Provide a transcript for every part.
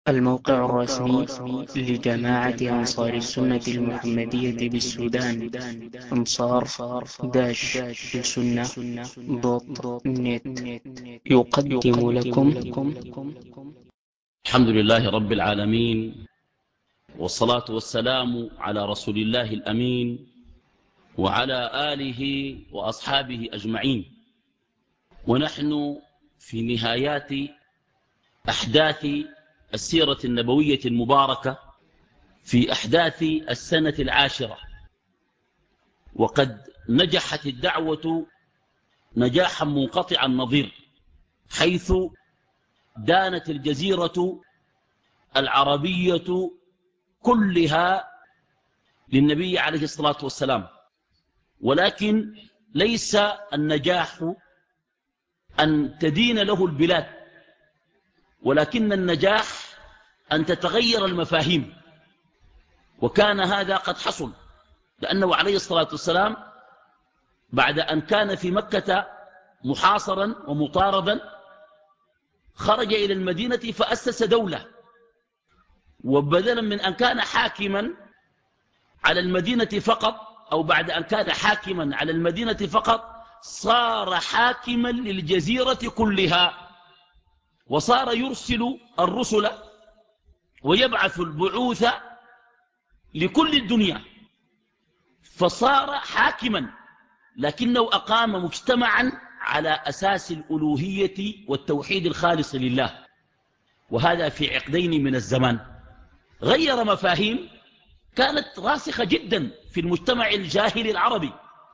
الموقع الرسمي لجماعة أنصار السنة المحمدية بالسودان أنصار السنة دوت نت يقدم لكم الحمد لله رب العالمين، والصلاة والسلام على رسول الله الأمين وعلى آله وأصحابه أجمعين. ونحن في نهايات أحداث السيرة النبوية المباركة، في أحداث السنة العاشرة، وقد نجحت الدعوة نجاحا منقطع النظير، حيث دانت الجزيرة العربية كلها للنبي عليه الصلاة والسلام. ولكن ليس النجاح أن تدين له البلاد، ولكن النجاح أن تتغير المفاهيم. وكان هذا قد حصل، لأنه عليه الصلاة والسلام بعد أن كان في مكة محاصرا ومطاردا، خرج إلى المدينة فأسس دولة، وبدلا من أن كان حاكما على المدينة فقط، أو بعد أن كان حاكما على المدينة فقط، صار حاكما للجزيرة كلها، وصار يرسل الرسل ويبعث البعوث لكل الدنيا، فصار حاكما، لكنه أقام مجتمعا على أساس الألوهية والتوحيد الخالص لله، وهذا في عقدين من الزمان. غير مفاهيم كانت راسخة جدا في المجتمع الجاهلي العربي،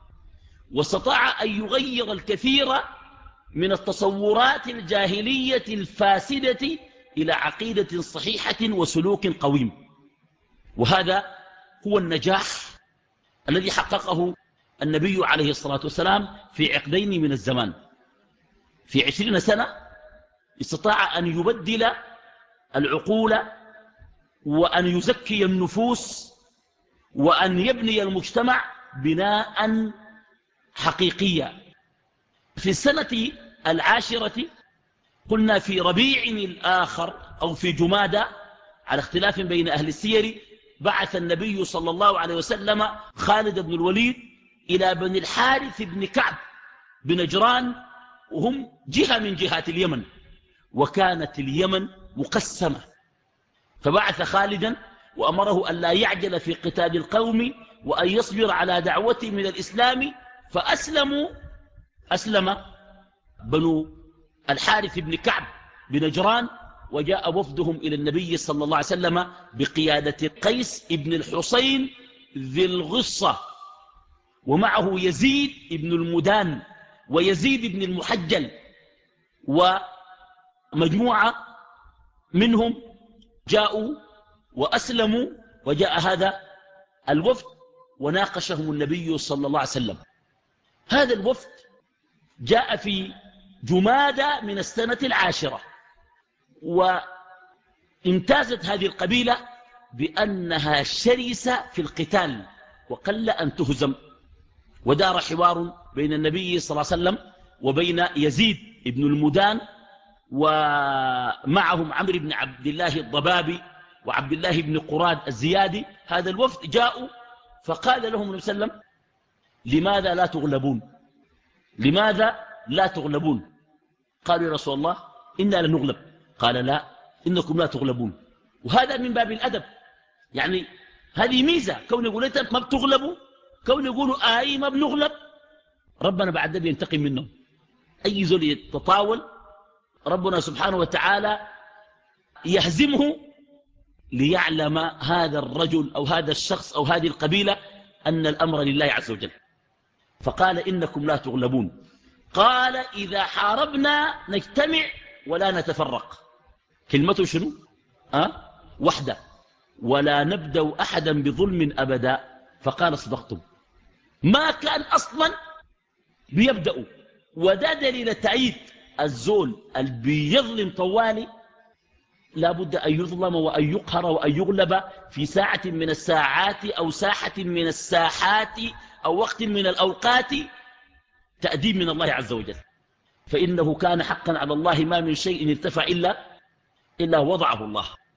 واستطاع أن يغير الكثير من التصورات الجاهلية الفاسدة إلى عقيدة صحيحة وسلوك قويم. وهذا هو النجاح الذي حققه النبي عليه الصلاة والسلام في عقدين من الزمان. في 20 سنة استطاع أن يبدل العقول، وأن يزكي النفوس، وأن يبني المجتمع بناء حقيقيا. في السنة العاشرة، قلنا في ربيع الآخر أو في جمادى، على اختلاف بين أهل السير، بعث النبي صلى الله عليه وسلم خالد بن الوليد إلى بني الحارث بن كعب بنجران، وهم جهة من جهات اليمن، وكانت اليمن مقسمة. فبعث خالدا وأمره أن لا يعجل في قتال القوم، وأن يصبر على دعوته من الإسلام. أسلم بنو الحارث بن كعب بنجران، وجاء وفدهم إلى النبي صلى الله عليه وسلم بقيادة قيس بن الحصين ذي الغصة، ومعه يزيد بن المدان ويزيد بن المحجل، ومجموعة منهم جاءوا وأسلموا. وجاء هذا الوفد وناقشهم النبي صلى الله عليه وسلم. هذا الوفد جاء في جمادى من السنة العاشرة، وامتازت هذه القبيلة بأنها شرسة في القتال وقل أن تهزم. ودار حوار بين النبي صلى الله عليه وسلم وبين يزيد بن المدان، ومعهم عمرو بن عبد الله الضبابي وعبد الله بن قراد الزيادي. هذا الوفد جاءوا فقال لهم النبي صلى الله عليه وسلم: لماذا لا تغلبون؟ لماذا لا تغلبون؟ قالوا: يا رسول الله إنا لنغلب. قال: لا، إنكم لا تغلبون. وهذا من باب الأدب، يعني هذه ميزة، كون يقول أنت ما بتغلبوا، كون يقولوا آي ما بنغلب. ربنا بعد ذلك ينتقم منهم. أي زول يتطاول ربنا سبحانه وتعالى يهزمه، ليعلم هذا الرجل أو هذا الشخص أو هذه القبيلة أن الأمر لله عز وجل. فقال: إنكم لا تغلبون. قال: إذا حاربنا نجتمع ولا نتفرق. كلمته شنو؟ وحده، ولا نبدأ أحدا بظلم أبدا. فقال: صدقتم. ما كان أصلا بيبدأوا. وده دليل التأييد، الزول اللي بيظلم طوالي لابد أن يظلم وأن يقهر وأن يغلب في ساعة من الساعات أو ساحة من الساحات أو وقت من الأوقات، تأديب من الله عز وجل. فإنه كان حقا على الله ما من شيء ارتفع إلا وضعه الله.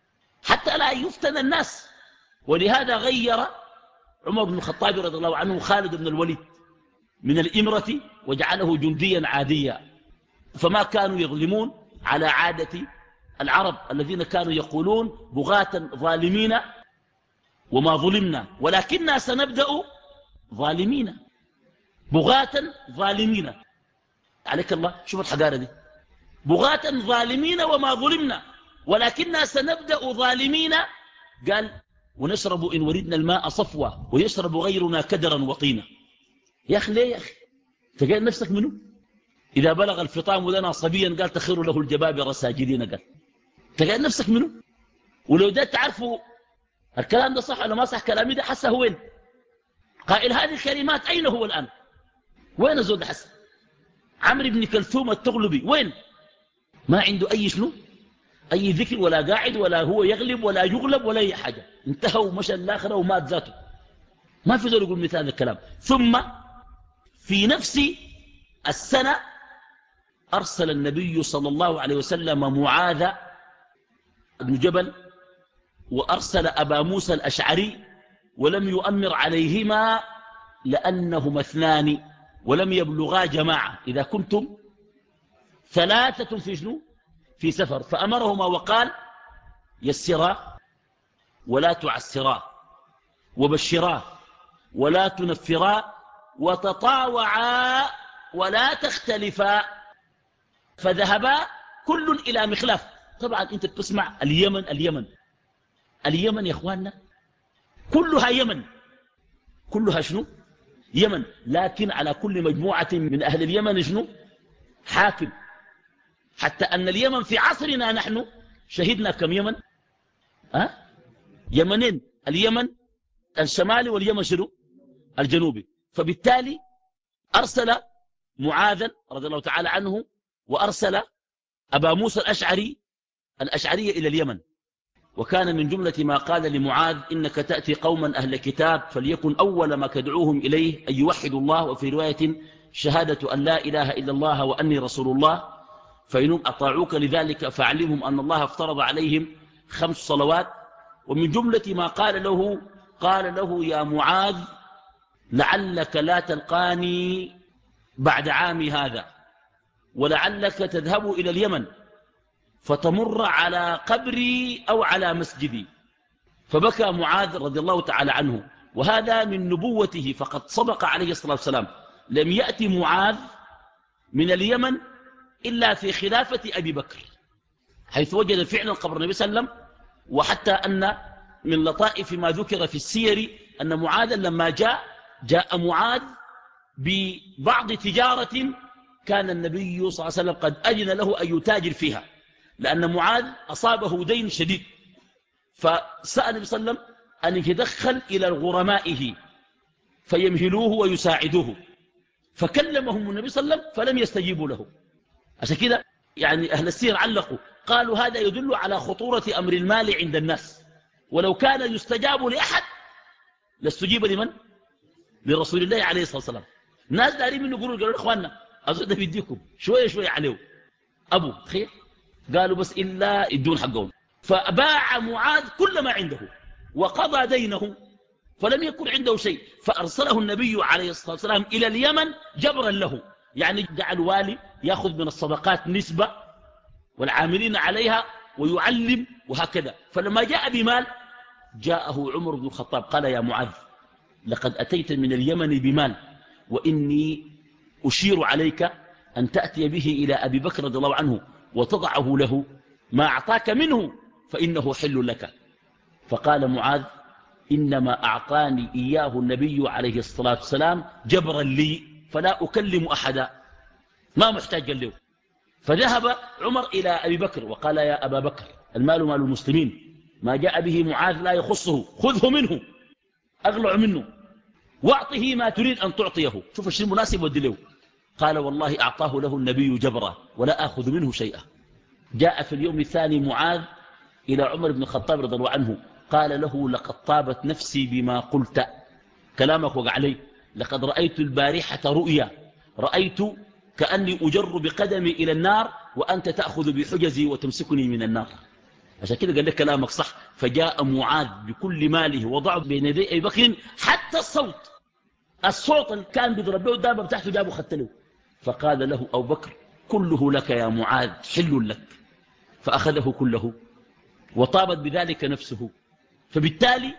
حتى لا يفتن الناس. ولهذا غير عمر بن الخطاب رضي الله عنه خالد بن الوليد من الإمرة وجعله جنديا عاديا. فما كانوا يظلمون على عادة العرب الذين كانوا يقولون بغاة ظالمين وما ظلمنا ولكننا سنبدأ ظالمين، بغاة ظالمين. عليك الله، شوف الحقارة دي، بغاة ظالمين وما ظلمنا ولكننا سنبدأ ظالمين. قال ونشرب إن وردنا الماء صفوة ويشرب غيرنا كدرا وطينا. يا أخي ليه يا أخي؟ تقال نفسك منه؟ إذا بلغ الفطام لنا صبيا قال تخر له الجبابرة ساجدين. قال تقال نفسك منه؟ ولو ده تعرفوا الكلام ده صح ولا ما صح، كلامي ده حسه وين؟ قائل هذه الكلمات أين هو الآن؟ وين الزول ده حسه؟ عمرو بن كلثوم التغلبي وين؟ ما عنده أي شنو؟ أي ذكر، ولا قاعد ولا هو يغلب ولا يغلب ولا أي حاجة، انتهى ومشى الآخرة ومات ذاته. ما في زول يقول مثل هذا الكلام. ثم في نفس السنة أرسل النبي صلى الله عليه وسلم معاذ بن جبل وأرسل أبا موسى الأشعري، ولم يؤمر عليهما لأنهما اثنان ولم يبلغا جماعة. إذا كنتم ثلاثة في شنو؟ في سفر. فأمرهما وقال يسرا ولا تعسرا وبشرا ولا تنفرا وتطاوعا ولا تختلفا. فذهبا كل إلى مخلاف. طبعا أنت بتسمع اليمن يا إخواننا كلها يمن، كلها شنو؟ يمن. لكن على كل مجموعة من أهل اليمن شنو؟ حاكم. حتى أن اليمن في عصرنا نحن شهدنا كم يمن؟ يمنين، اليمن الشمالي واليمن شنو؟ الجنوبي. فبالتالي أرسل معاذا رضي الله تعالى عنه وأرسل أبا موسى الأشعري إلى اليمن. وكان من جملة ما قال لمعاذ إنك تأتي قوما أهل كتاب فليكن أول ما تدعوهم إليه أن يوحدوا الله، وفي رواية شهادة أن لا إله إلا الله وأني رسول الله، فإنهم أطاعوك لذلك فاعلمهم أن الله افترض عليهم 5 صلوات. ومن جملة ما قال له يا معاذ لعلك لا تلقاني بعد عامي هذا، ولعلك تذهب إلى اليمن فتمر على قبري أو على مسجدي. فبكى معاذ رضي الله تعالى عنه، وهذا من نبوته، فقد صدق عليه الصلاة والسلام. لم يأتي معاذ من اليمن إلا في خلافة أبي بكر، حيث وجد فعلا قبر النبي صلى الله عليه وسلم. وحتى أن من لطائف ما ذكر في السير أن معاذ لما جاء معاذ ببعض تجارة كان النبي صلى الله عليه وسلم قد أذن له أن يتاجر فيها، لأن معاذ أصابه دين شديد. فسأل النبي صلى الله عليه وسلم أن يتدخل إلى غرمائه فيمهلوه ويساعدوه، فكلمهم النبي صلى الله عليه وسلم فلم يستجيبوا له. عشان كده يعني أهل السير علقوا قالوا هذا يدل على خطورة أمر المال عند الناس، ولو كان يستجاب لأحد لاستجيب لمن؟ لرسول الله عليه الصلاة والسلام. الناس دارين منه قالوا إخواننا أزود ده بيديكم شوية شوية عليه أبو تخيل، قالوا بس إلا يدون حقهم. فباع معاذ كل ما عنده وقضى دينه، فلم يكن عنده شيء. فأرسله النبي عليه الصلاة والسلام إلى اليمن جبرا له، يعني جعل والي يأخذ من الصدقات نسبة والعاملين عليها ويعلم وهكذا. فلما جاء بمال جاءه عمر بن الخطاب قال يا معاذ لقد أتيت من اليمن بمال، وإني أشير عليك أن تأتي به إلى أبي بكر رضي الله عنه وتضعه له، ما أعطاك منه فإنه حل لك. فقال معاذ إنما أعطاني إياه النبي عليه الصلاة والسلام جبرا لي فلا أكلم أحدا، ما محتاج له. فذهب عمر إلى أبي بكر وقال يا أبا بكر المال مال المسلمين، ما جاء به معاذ لا يخصه، خذه منه أغلع منه واعطه ما تريد أن تعطيه، شوف الشيء المناسب ودي له. قال والله أعطاه له النبي جبرا ولا آخذ منه شيئا. جاء في اليوم الثاني معاذ إلى عمر بن الخطاب رضي الله عنه قال له لقد طابت نفسي بما قلت، كلامك وقع علي، لقد رأيت البارحة رؤيا، رأيت كأني أجر بقدمي إلى النار وأنت تأخذ بحجزي وتمسكني من النار. عشان كده قال لك كلامك صح. فجاء معاذ بكل ماله وضعه بين يدي أبي بكر، حتى الصوت اللي كان بيضرب به الدابة بتاعته جابه خدت له. فقال له أبو بكر كله لك يا معاذ، حل لك. فأخذه كله وطابت بذلك نفسه. فبالتالي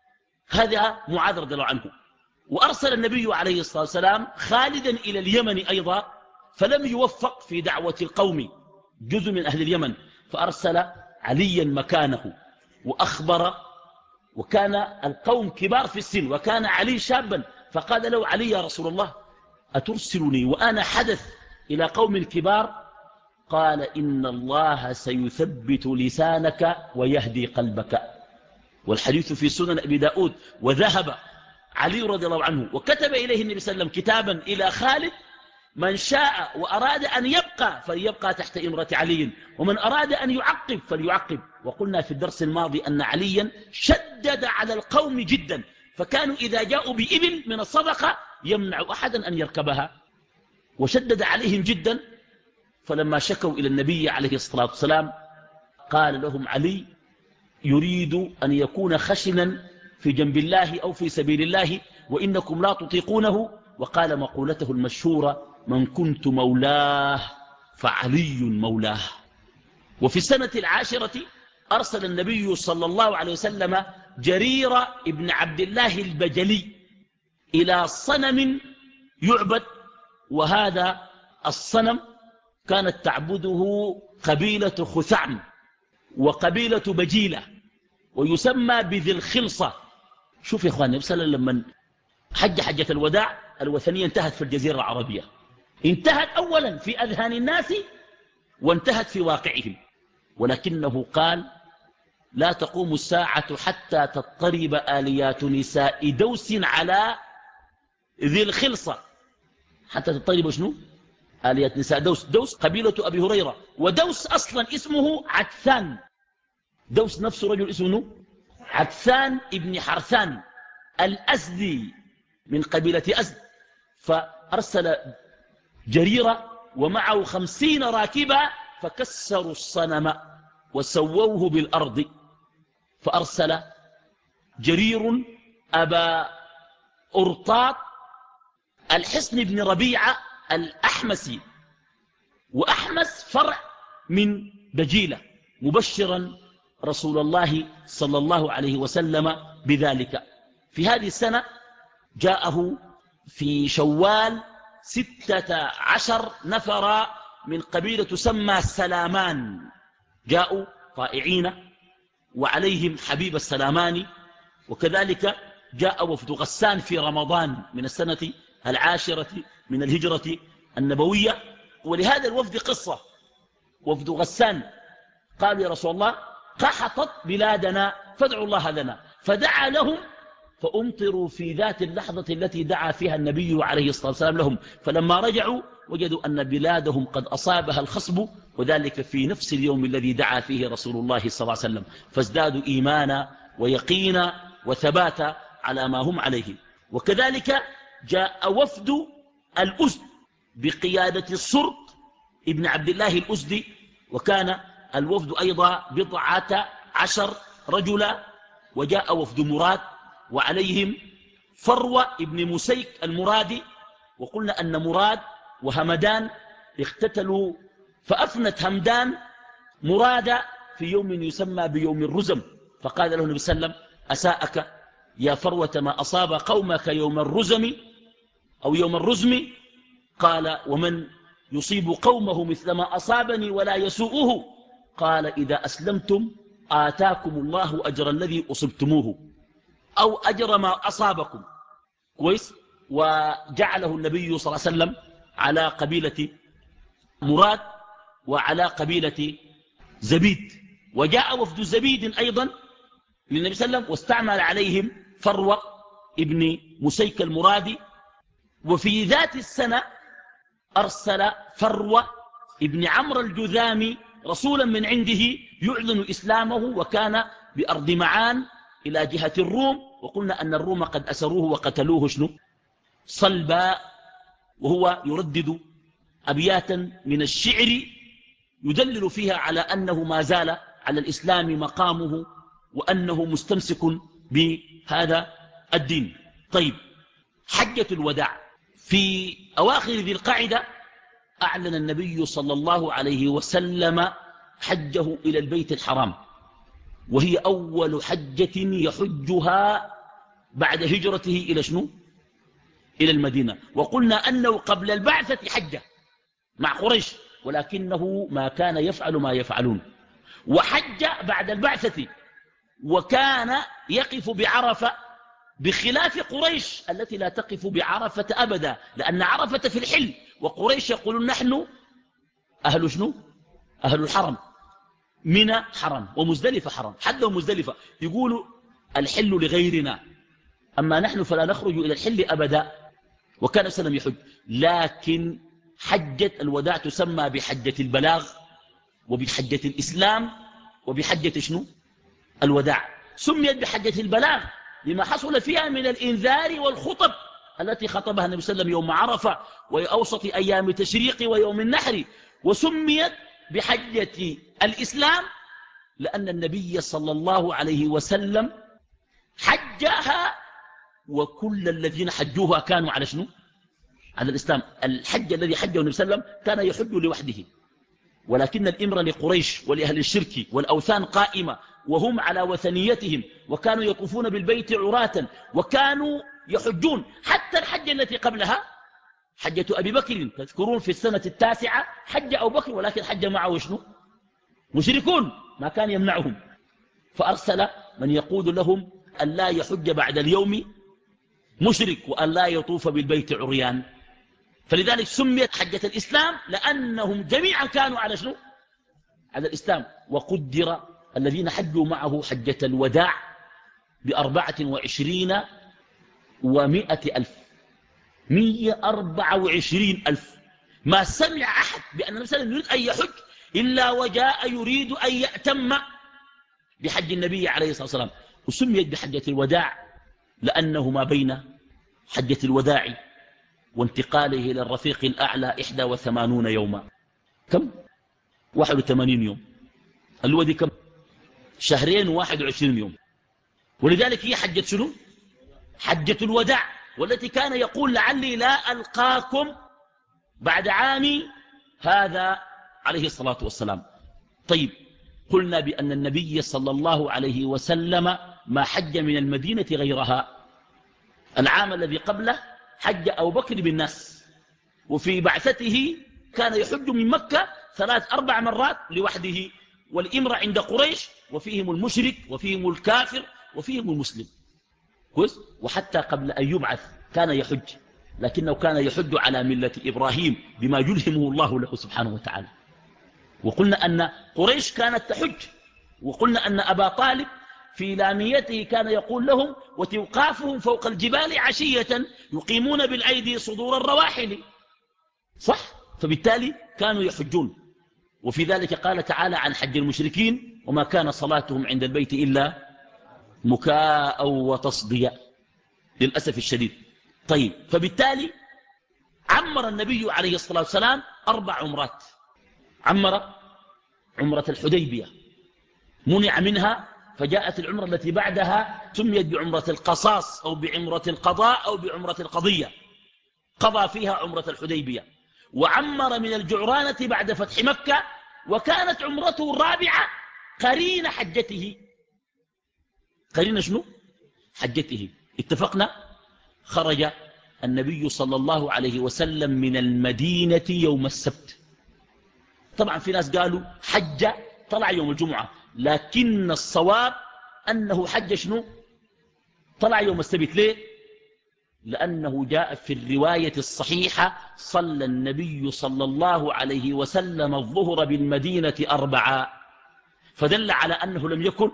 هذا معاذ رضي الله عنه. وأرسل النبي عليه الصلاة والسلام خالدا إلى اليمن أيضا، فلم يوفق في دعوة القوم، جزء من أهل اليمن، فأرسل عليا مكانه وأخبر. وكان القوم كبار في السن وكان علي شابا، فقال له علي يا رسول الله أترسلني وأنا حدث إلى قوم كبار؟ قال إن الله سيثبت لسانك ويهدي قلبك. والحديث في سنن أبي داود. وذهب علي رضي الله عنه وكتب إليه النبي صلى الله عليه وسلم كتابا إلى خالد: من شاء وأراد أن يبقى فليبقى تحت إمرة علي، ومن أراد أن يعقب فليعقب. وقلنا في الدرس الماضي أن عليا شدد على القوم جدا، فكانوا إذا جاءوا بإبل من الصدقة يمنع أحدا أن يركبها، وشدد عليهم جدا. فلما شكوا إلى النبي عليه الصلاة والسلام قال لهم علي يريد أن يكون خشنا في جنب الله أو في سبيل الله وإنكم لا تطيقونه. وقال مقولته المشهورة: من كنت مولاه فعلي مولاه. وفي السنة 10 أرسل النبي صلى الله عليه وسلم جرير ابن عبد الله البجلي إلى صنم يعبد، وهذا الصنم كانت تعبده قبيلة خثعم وقبيلة بجيلة، ويسمى بذي الخلصة. شوف يا إخواني، لما حجة الوداع الوثنية انتهت في الجزيرة العربية، انتهت أولا في أذهان الناس وانتهت في واقعهم، ولكنه قال: لا تقوم الساعة حتى تضطرب آليات نساء دوس على ذي الخلصة. حتى تضطرب شنو؟ آليات نساء دوس. دوس قبيلة أبي هريرة، ودوس أصلا اسمه عدثان. دوس نفسه رجل اسمه عدثان ابن حرثان الأزدي من قبيلة أزد. فأرسل جريرة ومعه 50 راكبا فكسروا الصنم وسووه بالأرض. فأرسل جرير أبا أرطاط الحصن بن ربيعة الأحمسي، وأحمس فرع من بجيلة، مبشرا رسول الله صلى الله عليه وسلم بذلك. في هذه السنة جاءه في شوال 16 نفر من قبيلة تسمى سلامان، جاءوا طائعين وعليهم حبيب السلاماني. وكذلك جاء وفد غسان في رمضان من السنة 10 من الهجرة النبوية. ولهذا الوفد قصة. وفد غسان قالوا: يا رسول الله قحطت بلادنا فادعوا الله لنا، فدعا لهم فأمطروا في ذات اللحظة التي دعا فيها النبي عليه الصلاة والسلام لهم. فلما رجعوا وجدوا أن بلادهم قد أصابها الخصب، وذلك في نفس اليوم الذي دعا فيه رسول الله صلى الله عليه وسلم، فازدادوا إيمانا ويقينا وثباتا على ما هم عليه. وكذلك جاء وفد الأزد بقيادة السرط ابن عبد الله الأزدي، وكان الوفد أيضا 14 رجلا. وجاء وفد مراد وعليهم فروة ابن مسيك المرادي. وقلنا أن مراد وهمدان اختتلوا، فأفنت همدان مراد في يوم يسمى بيوم الرزم، فقال له النبي صلى الله عليه وسلم: أساءك يا فروة ما أصاب قومك يوم الرزم أو يوم الرزم. قال: ومن يصيب قومه مثل ما أصابني ولا يسوءه؟ قال: إذا أسلمتم آتاكم الله أجر الذي أصبتموه أو أجر ما أصابكم. كويس. وجعله النبي صلى الله عليه وسلم على قبيلة مراد وعلى قبيلة زبيد. وجاء وفد زبيد أيضا للنبي صلى الله عليه وسلم واستعمل عليهم فروة ابن مسيك المرادي. وفي ذات السنة أرسل فروة ابن عمرو الجذامي رسولا من عنده يعلن إسلامه، وكان بأرض معان إلى جهة الروم. وقلنا أن الروم قد أسروه وقتلوه شنو؟ صلبا، وهو يردد أبياتا من الشعر يدلل فيها على أنه ما زال على الإسلام مقامه وأنه مستمسك بهذا الدين. طيب، حجة الوداع في أواخر ذي القعدة أعلن النبي صلى الله عليه وسلم حجه إلى البيت الحرام، وهي أول حجة يحجها بعد هجرته إلى شنو؟ إلى المدينة. وقلنا أنه قبل البعثة حجة مع قريش، ولكنه ما كان يفعل ما يفعلون، وحج بعد البعثة وكان يقف بعرفة، بخلاف قريش التي لا تقف بعرفة أبدا، لأن عرفة في الحل، وقريش يقولون نحن أهل شنو؟ أهل الحرم. منى حرم ومزدلفة حرم، حتى ومزدلفة يقولوا الحل لغيرنا، أما نحن فلا نخرج إلى الحل أبدا. وكان سلم يحج، لكن حجة الوداع تسمى بحجة البلاغ وبحجة الإسلام وبحجة شنو؟ الوداع. سميت بحجة البلاغ لما حصل فيها من الإنذار والخطب التي خطبها النبي صلى الله عليه وسلم يوم عرفة وأوسط أيام التشريق ويوم النحر. وسميت بحجة الإسلام لأن النبي صلى الله عليه وسلم حجها، وكل الذين حجوها كانوا على شنو؟ على الإسلام. الحج الذي حجه النبي صلى الله عليه وسلم كان يحج لوحده، ولكن الإمر لقريش ولأهل الشرك والأوثان قائمة، وهم على وثنيتهم، وكانوا يطوفون بالبيت عراة، وكانوا يحجون. حتى الحجة التي قبلها حجة أبي بكر، تذكرون في السنة 9 حج أبو بكر، ولكن حج معه شنو؟ مشركون، ما كان يمنعهم، فأرسل من يقول لهم أن لا يحج بعد اليوم مشرك، وأن لا يطوف بالبيت عريان. فلذلك سميت حجة الإسلام لأنهم جميعا كانوا على شنو؟ على الإسلام. وقدر الذين حجوا معه حجة الوداع ب24 و100 ألف، 124 ألف. ما سمع أحد بأن النبي صلى الله عليه وسلم يريد أن يحج إلا وجاء يريد أن يأتم بحج النبي عليه الصلاة والسلام. وسميت بحجة الوداع لأنه ما بين حجة الوداع وانتقاله إلى الرفيق الأعلى 81 يوما. كم؟ 81 يوم. الودي كم؟ شهرين و21 يوم. ولذلك هي حجة شنو؟ حجة الوداع، والتي كان يقول لعلي لا ألقاكم بعد عامي هذا عليه الصلاة والسلام. طيب، قلنا بأن النبي صلى الله عليه وسلم ما حج من المدينة غيرها. العام الذي قبله حج أبو بكر بالناس، وفي بعثته كان يحج من مكة 3-4 مرات لوحده، والإمر عند قريش، وفيهم المشرك وفيهم الكافر وفيهم المسلم. كويس؟ وحتى قبل أن يبعث كان يحج، لكنه كان يحج على ملة إبراهيم بما يلهمه الله له سبحانه وتعالى. وقلنا أن قريش كانت تحج، وقلنا أن أبا طالب في لاميته كان يقول لهم وتوقافهم فوق الجبال عشية يقيمون بالأيدي صدور الرواحل. صح؟ فبالتالي كانوا يحجون. وفي ذلك قال تعالى عن حج المشركين: وما كان صلاتهم عند البيت إلا مكاء وتصديا، للأسف الشديد. طيب، فبالتالي عمر النبي عليه الصلاة والسلام 4 عمرات. عمر عمرة الحديبية، منع منها، فجاءت العمرة التي بعدها سميت بعمرة القصاص أو بعمرة القضاء أو بعمرة القضية، قضى فيها عمرة الحديبية. وعمر من الجعرانة بعد فتح مكة، وكانت عمرته الرابعة قرين حجته. قرين شنو؟ حجته. اتفقنا؟ خرج النبي صلى الله عليه وسلم من المدينة يوم السبت. طبعا في ناس قالوا حج طلع يوم الجمعة، لكن الصواب أنه حج شنو؟ طلع يوم السبت. ليه؟ لأنه جاء في الرواية الصحيحة: صلى النبي صلى الله عليه وسلم الظهر بالمدينة 4، فدل على أنه لم يكن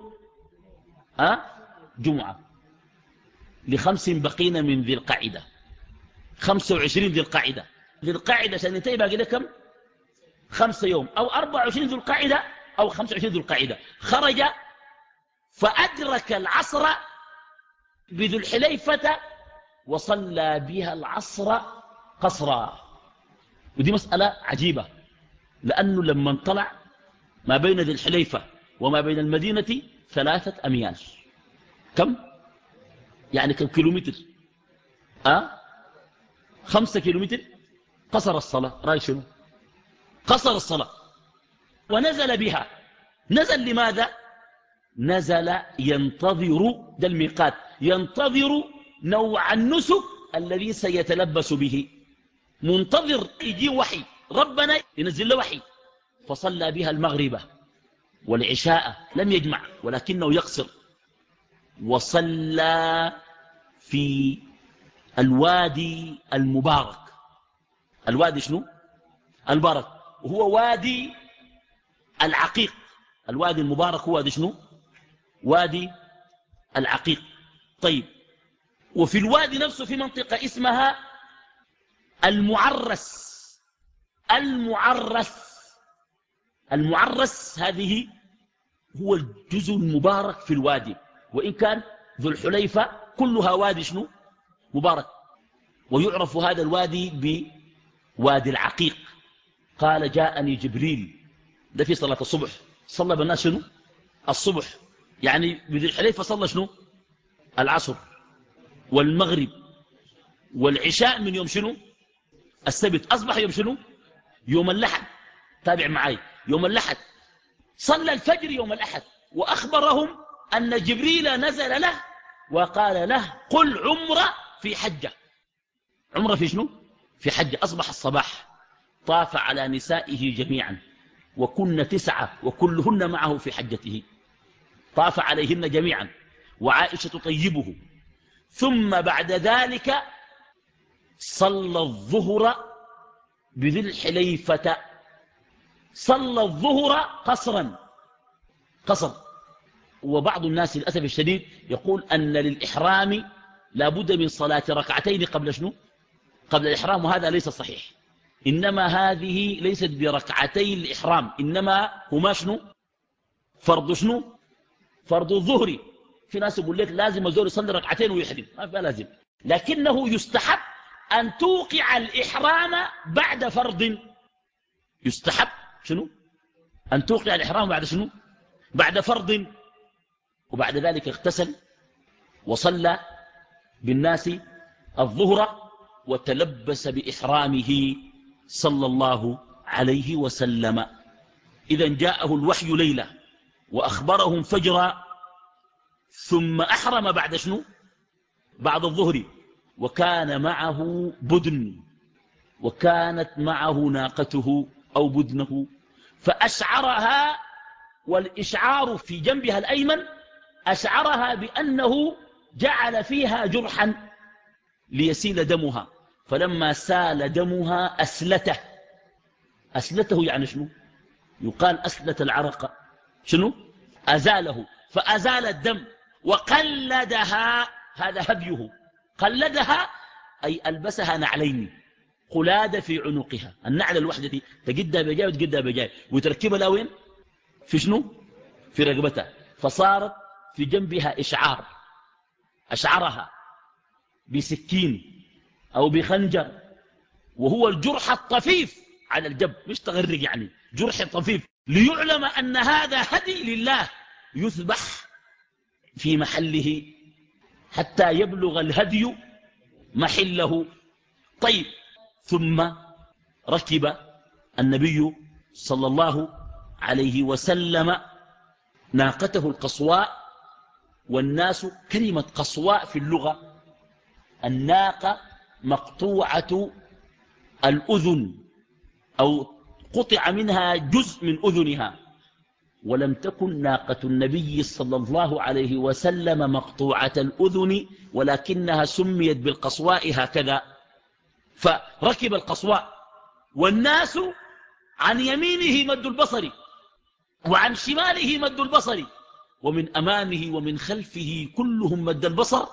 جمعة. ل5 بقين من ذي القاعدة، 25 ذي القاعدة. ذي القاعدة سنتين باقي لكم 5 يوم، أو 24 ذي القاعدة أو 25 ذي القاعدة. خرج فأدرك العصر بذو الحليفة وصلى بها العصر قصرا. ودي مسألة عجيبة، لأنه لما طلع ما بين ذي الحليفة وما بين المدينة 3 أميال. كم؟ يعني كم كيلومتر؟ 5 كيلومتر. قصر الصلاة. رأي شنو؟ قصر الصلاة ونزل بها. نزل لماذا؟ نزل ينتظر، ده الميقات، ينتظر نوع النسك الذي سيتلبس به، منتظر يجي وحي، ربنا ينزل له وحي. فصلى بها المغرب والعشاء، لم يجمع ولكنه يقصر. وصلى في الوادي المبارك. الوادي شنو؟ المبارك، وهو وادي العقيق. الوادي المبارك هو وادي شنو؟ وادي العقيق. طيب، وفي الوادي نفسه في منطقة اسمها المعرس. المعرس، المعرس هذه هو الجزء المبارك في الوادي، وإن كان ذو الحليفة كلها وادي شنو؟ مبارك. ويعرف هذا الوادي بوادي العقيق. قال جاءني جبريل، ده في صلاة الصبح. صلى بالناس شنو؟ الصبح. يعني بذي الحليفة صلى شنو؟ العصر والمغرب والعشاء من يوم شنو؟ السبت. أصبح يوم شنو؟ يوم الأحد. تابع معي، يوم الأحد. صلى الفجر يوم الأحد، وأخبرهم أن جبريل نزل له وقال له قل عمرة في حجة. عمرة في شنو؟ في حجة. أصبح الصباح، طاف على نسائه جميعا، وكن 9 وكلهن معه في حجته. طاف عليهن جميعا، وعائشة طيبه. ثم بعد ذلك صلى الظهر بذي الحليفة. صلى الظهر قصرا، قصر. وبعض الناس للأسف الشديد يقول أن للإحرام لابد من صلاة ركعتين قبل شنو؟ قبل الإحرام، وهذا ليس صحيح. إنما هذه ليست بركعتي الإحرام، إنما هما شنو؟ فرض شنو؟ فرض الظهر. في ناس يقول لك لازم الزول يصلي ركعتين ويحرم، ما في لازم، لكنه يستحب أن توقع الإحرام بعد فرض. يستحب شنو؟ أن توقع الإحرام بعد شنو؟ بعد فرض. وبعد ذلك اغتسل وصلى بالناس الظهر، وتلبس بإحرامه صلى الله عليه وسلم. إذا جاءه الوحي ليلة وأخبرهم فجرا، ثم أحرم بعد شنو؟ بعد الظهر. وكان معه بدن، وكانت معه ناقته أو بدنه، فأشعرها، والإشعار في جنبها الأيمن أشعرها بأنه جعل فيها جرحا ليسيل دمها. فلما سال دمها أسلته. أسلته يعني شنو؟ يقال أسلت العرق. شنو؟ أزاله، فأزال الدم. وقلدها، هذا هديه. قلدها أي ألبسها نعلين، قلادة في عنقها. النعل الوحدة دي تجدها بجاي وتجدها بجاي، وتركبها لا وين؟ في شنو؟ في رقبتها. فصارت في جنبها إشعار، أشعرها بسكين أو بخنجر، وهو الجرح الطفيف على الجب، مش تغرق، يعني جرح طفيف، ليعلم أن هذا هدي لله يذبح في محله حتى يبلغ الهدي محله. طيب، ثم ركب النبي صلى الله عليه وسلم ناقته القصواء. والناس، كلمة قصواء في اللغة الناقة مقطوعة الأذن، أو قطع منها جزء من أذنها. ولم تكن ناقة النبي صلى الله عليه وسلم مقطوعة الأذن، ولكنها سميت بالقصواء هكذا. فركب القصواء، والناس عن يمينه مد البصر، وعن شماله مد البصر، ومن أمامه ومن خلفه كلهم مد البصر.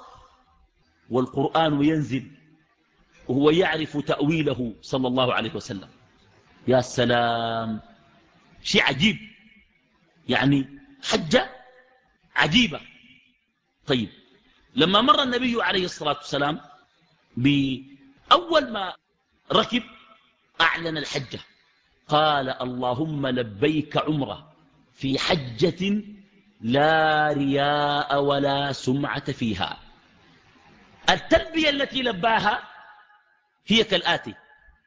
والقرآن ينزل وهو يعرف تأويله صلى الله عليه وسلم. يا سلام، شيء عجيب، يعني حجة عجيبة. طيب، لما مر النبي عليه الصلاة والسلام بأول ما ركب أعلن الحجة، قال اللهم لبيك عمرة. في حجة لا رياء ولا سمعة فيها. التلبية التي لباها هي كالآتي: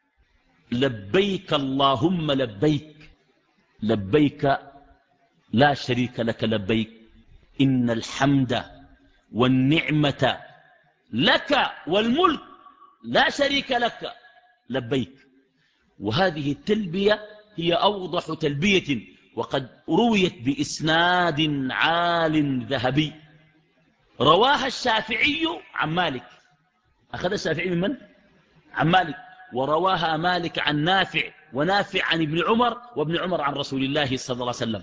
لبيك اللهم لبيك، لبيك لا شريك لك لبيك، إن الحمد والنعمة لك والملك لا شريك لك لبيك. وهذه التلبية هي أوضح تلبية، وقد رويت بإسناد عال ذهبي. رواها الشافعي عن مالك. أخذ الشافعي من من؟ عن مالك. ورواها مالك عن نافع، ونافع عن ابن عمر، وابن عمر عن رسول الله صلى الله عليه وسلم.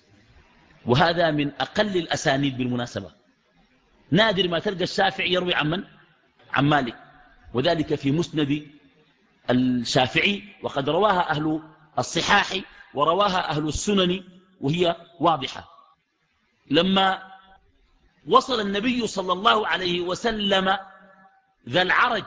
وهذا من أقل الأسانيد بالمناسبة. نادر ما تلقى الشافعي يروي عن من؟ عن مالك، وذلك في مسند الشافعي، وقد رواها أهل الصحاح ورواها أهل السنن، وهي واضحة. لما وصل النبي صلى الله عليه وسلم ذا العرج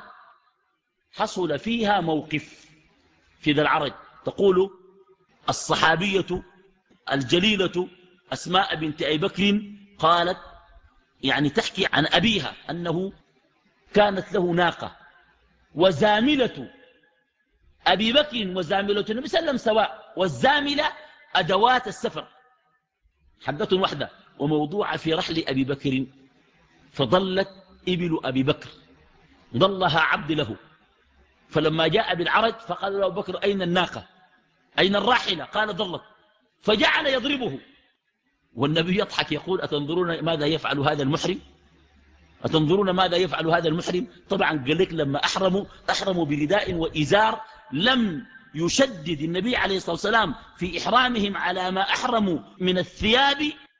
حصل فيها موقف. في ذا العرج تقول الصحابية الجليلة أسماء بنت أبي بكر قالت، يعني تحكي عن أبيها أنه كانت له ناقة، وزاملة أبي بكر وزاملة النبي صلى الله عليه وسلم سواء، والزاملة أدوات السفر حقة واحدة وموضوعة في رحل أبي بكر. فضلت إبل أبي بكر، ضلها عبد له. فلما جاء بالعرج فقال له أبو بكر: أين الناقة؟ أين الراحلة؟ قال: ضلت. فجعل يضربه، والنبي يضحك يقول: أتنظرون ماذا يفعل هذا المحرم؟ أتنظرون ماذا يفعل هذا المحرم؟ طبعا قال لك لما أحرموا برداء وإزار، لم يشدد النبي عليه الصلاة والسلام في إحرامهم على ما أحرموا من الثياب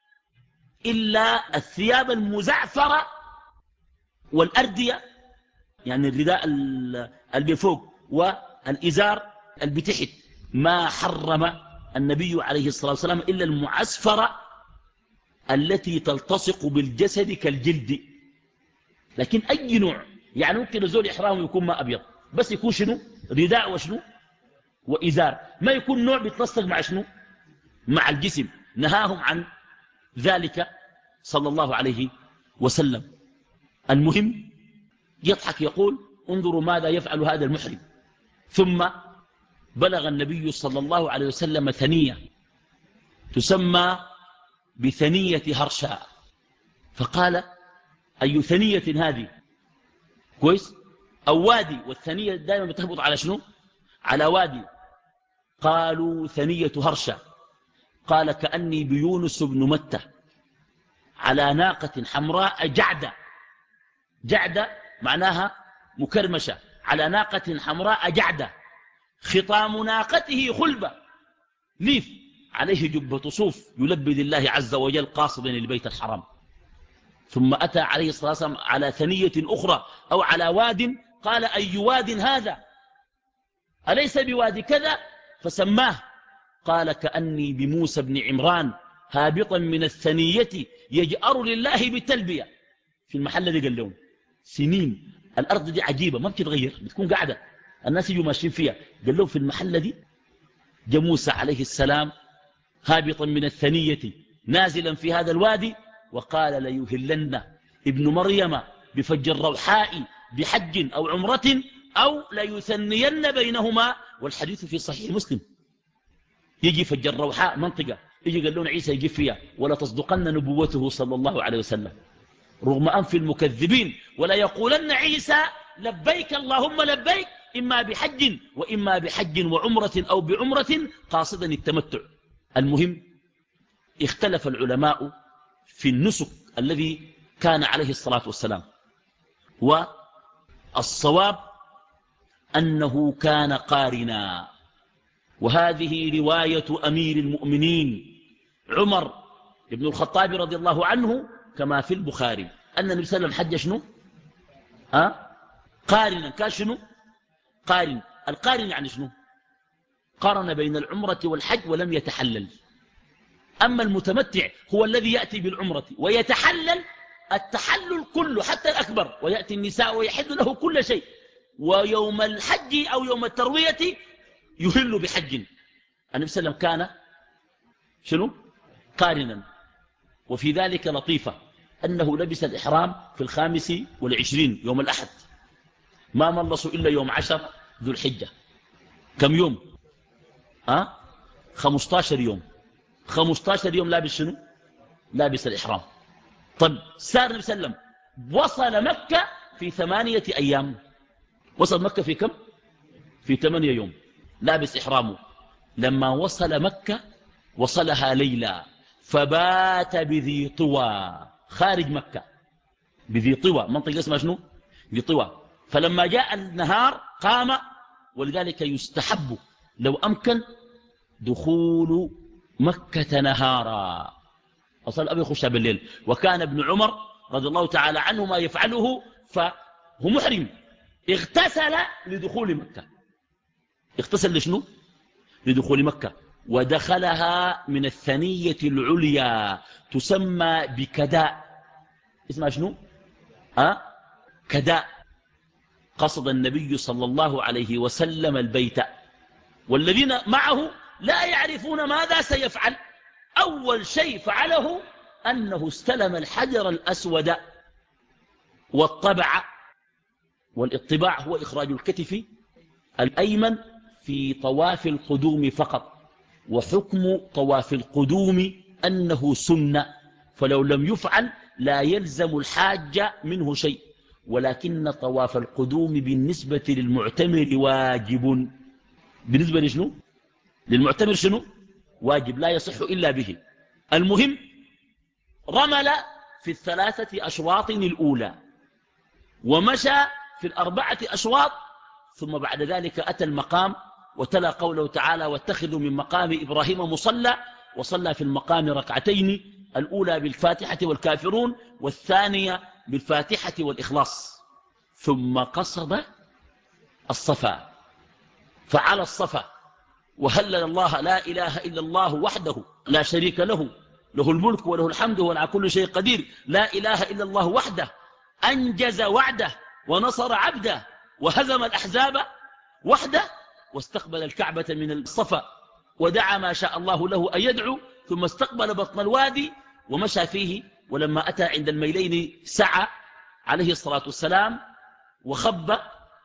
إلا الثياب المزعفرة والأردية، يعني الرداء البفوق والإزار البتحت. ما حرم النبي عليه الصلاة والسلام إلا المعسفرة التي تلتصق بالجسد كالجلد. لكن أي نوع، يعني ممكن الزول إحرامه يكون ما أبيض، بس يكون شنو؟ رداء وشنو؟ وإزار، ما يكون نوع بيتلصق مع شنو؟ مع الجسم. نهاهم عن ذلك صلى الله عليه وسلم. المهم يضحك يقول: انظروا ماذا يفعل هذا المحرم. ثم بلغ النبي صلى الله عليه وسلم ثنية تسمى بثنية هرشاء، فقال: أي ثنية هذه؟ كويس؟ أو وادي، والثنية دائما بتهبط على شنو؟ على وادي. قالوا: ثنية هرشا. قال: كأني بيونس بن متى على ناقة حمراء جعدة. جعدة معناها مكرمشة، على ناقة حمراء جعدة، خطام ناقته خلبة، ليف، عليه جبة صوف، يلبي لله عز وجل قاصدا البيت الحرام. ثم أتى عليه الصلاة والسلام على ثنية أخرى أو على واد، قال: أي واد هذا؟ أليس بوادي كذا؟ فسماه. قال: كأني بموسى بن عمران هابطا من الثنية يجأر لله بالتلبية. في المحل دي قال لهم سنين الأرض دي عجيبة ما بتتغير، بتكون قاعدة الناس يجوا ماشيين فيها. قال لهم في المحل دي جاء موسى عليه السلام هابطا من الثنية نازلا في هذا الوادي، وقال: ليهلن ابن مريم بفج الروحاء بحج أو عمرة أو ليثنين بينهما. والحديث في صحيح مسلم. يجي فج الروحاء منطقة، يجي قال لهم عيسى يجي فيها، ولا تصدقن نبوته صلى الله عليه وسلم رغم أنف المكذبين، ولا يقولن عيسى لبيك اللهم لبيك إما بحج وإما بحج وعمرة أو بعمرة قاصدا التمتع. المهم اختلف العلماء في النسك الذي كان عليه الصلاة والسلام، والصواب أنه كان قارنا. وهذه رواية أمير المؤمنين عمر بن الخطاب رضي الله عنه كما في البخاري أن النبي صلى الله عليه وسلم حج شنو؟ قارنا. كان شنو؟ قارن. القارن يعني شنو؟ قارن بين العمرة والحج ولم يتحلل. أما المتمتع هو الذي يأتي بالعمرة ويتحلل التحلل كله حتى الأكبر، ويأتي النساء ويحل له كل شيء، ويوم الحج أو يوم التروية يهل بحج. النبي صلى الله عليه وسلم كان شنو؟ قارنا. وفي ذلك لطيفة أنه لبس الإحرام في 25 يوم الأحد، ما ملصوا إلا يوم 10 ذو الحجة. كم يوم؟ 15 يوم. 15 يوم لابس شنو؟ لابس الإحرام. طب سار النبي صلى الله عليه وسلم وصل مكة في 8 أيام. وصل مكة في كم؟ في 8 يوم لابس إحرامه. لما وصل مكة وصلها ليلة، فبات بذي طوى خارج مكة. بذي طوى منطقة اسمها شنو؟ ذي طوى. فلما جاء النهار قام. ولذلك يستحب لو أمكن دخول مكة نهارا. أصل أبي يخشها بالليل. وكان ابن عمر رضي الله تعالى عنه ما يفعله، فهو محرم اغتسل لدخول مكة. اغتسل لشنو؟ لدخول مكة. ودخلها من الثنية العليا تسمى بكداء. اسمها شنو؟ كداء. قصد النبي صلى الله عليه وسلم البيت، والذين معه لا يعرفون ماذا سيفعل. أول شيء فعله أنه استلم الحجر الأسود والطبع. والاطباع هو إخراج الكتف الأيمن في طواف القدوم فقط. وحكم طواف القدوم أنه سنة، فلو لم يفعل لا يلزم الحاج منه شيء. ولكن طواف القدوم بالنسبة للمعتمر واجب. بالنسبة لشنو؟ للمعتمر شنو؟ واجب، لا يصح إلا به. المهم رمل في 3 أشواط الأولى، ومشى في 4 أشواط، ثم بعد ذلك أتى المقام وتلا قوله تعالى: واتخذوا من مقام إبراهيم مصلى. وصلى في المقام ركعتين، الأولى بالفاتحة والكافرون، والثانية بالفاتحة والإخلاص. ثم قصد الصفا، فعلى الصفا وهلل الله لا إله إلا الله وحده لا شريك له، له الملك وله الحمد وهو على كل شيء قدير، لا إله إلا الله وحده أنجز وعده ونصر عبده وهزم الأحزاب وحده. واستقبل الكعبة من الصفا ودعا ما شاء الله له أن يدعو، ثم استقبل بطن الوادي ومشى فيه. ولما أتى عند الميلين سعى عليه الصلاة والسلام وخب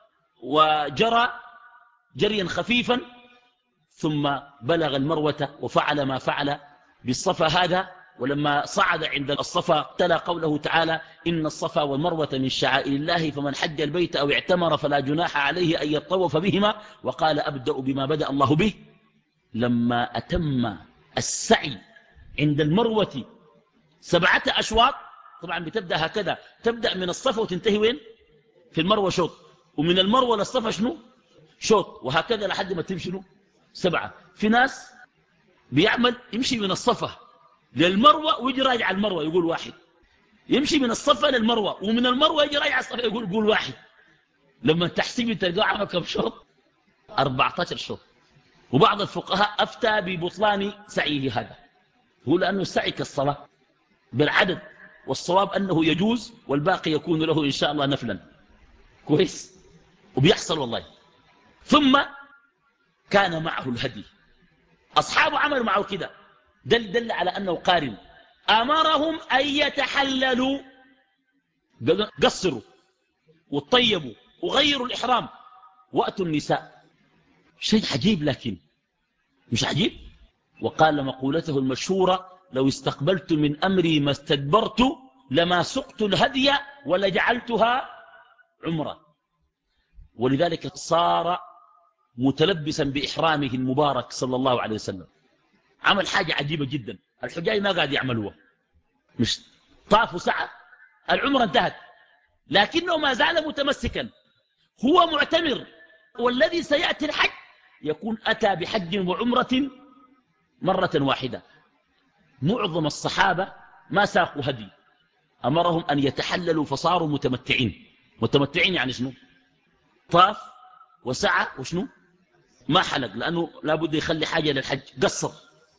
وجرى جريا خفيفا، ثم بلغ المروة وفعل ما فعل بالصفا هذا. ولما صعد عند الصفا تلا قوله تعالى: إن الصفا والمروة من شعائر الله، فمن حج البيت أو اعتمر فلا جناح عليه أن يطوف بهما. وقال: أبدأ بما بدأ الله به. لما أتم السعي عند المروة 7 أشواط، طبعا بتبدأ هكذا، تبدأ من الصفا وتنتهي وين؟ في المروة شوط، ومن المروة للصفا شنو؟ شوط، وهكذا لحد ما تمشي شنو؟ 7. في ناس بيعمل يمشي من الصفا للمروة ويجي راجع المروة يقول 1، يمشي من الصفا للمروة ومن المروة يجي راجع الصفا يقول 1. لما تحسب تلقاه عمل كم شوط؟ 14 شوط. وبعض الفقهاء أفتى ببطلان سعيه هذا، هو لأنه السعي كالصلاة بالعدد، والصواب أنه يجوز والباقي يكون له إن شاء الله نفلا. كويس؟ وبيحصل والله. ثم كان معه الهدي، أصحابه عملوا معه كده، دل على أنه قارن. أمرهم أن يتحللوا، قصروا وطيبوا وغيروا الإحرام وأتوا النساء. شيء عجيب، لكن مش عجيب. وقال مقولته المشهورة: لو استقبلت من أمري ما استدبرت لما سقت الهدي ولجعلتها عمرة. ولذلك صار متلبسا بإحرامه المبارك صلى الله عليه وسلم. عمل حاجة عجيبة جدا الحجاج ما قاعد يعملوها، مش طاف وسعى، العمرة انتهت، لكنه ما زال متمسكا، هو معتمر. والذي سيأتي الحج يكون أتى بحج وعمرة مرة واحدة. معظم الصحابة ما ساقوا هدي، أمرهم أن يتحللوا فصاروا متمتعين. متمتعين يعني شنو؟ طاف وسعى وشنو؟ ما حلق، لأنه لابد يخلي حاجة للحج، قصر